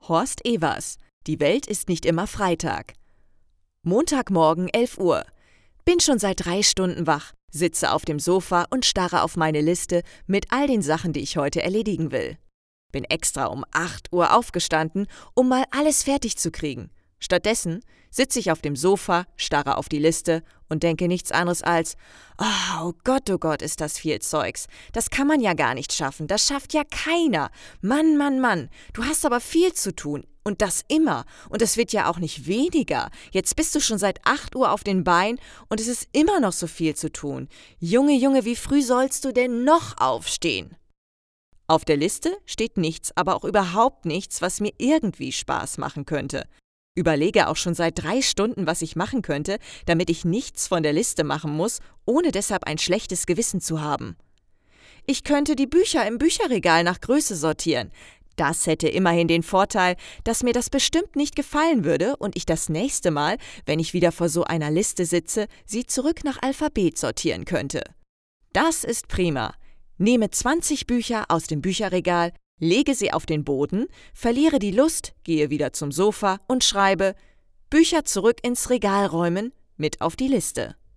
Horst Evers. Die Welt ist nicht immer Freitag. Montagmorgen 11 Uhr. Bin schon seit 3 Stunden wach, sitze auf dem Sofa und starre auf meine Liste mit all den Sachen, die ich heute erledigen will. Bin extra um 8 Uhr aufgestanden, um mal alles fertig zu kriegen. Stattdessen sitze ich auf dem Sofa, starre auf die Liste und denke nichts anderes als: oh Gott, ist das viel Zeugs. Das kann man ja gar nicht schaffen, das schafft ja keiner. Mann, du hast aber viel zu tun. Und das immer. Und es wird ja auch nicht weniger. Jetzt bist du schon seit 8 Uhr auf den Beinen und es ist immer noch so viel zu tun. Junge, wie früh sollst du denn noch aufstehen? Auf der Liste steht nichts, aber auch überhaupt nichts, was mir irgendwie Spaß machen könnte. Überlege auch schon seit 3 Stunden, was ich machen könnte, damit ich nichts von der Liste machen muss, ohne deshalb ein schlechtes Gewissen zu haben. Ich könnte die Bücher im Bücherregal nach Größe sortieren. Das hätte immerhin den Vorteil, dass mir das bestimmt nicht gefallen würde und ich das nächste Mal, wenn ich wieder vor so einer Liste sitze, sie zurück nach Alphabet sortieren könnte. Das ist prima. Nehme 20 Bücher aus dem Bücherregal, lege sie auf den Boden, verliere die Lust, gehe wieder zum Sofa und schreibe: Bücher zurück ins Regal räumen, mit auf die Liste.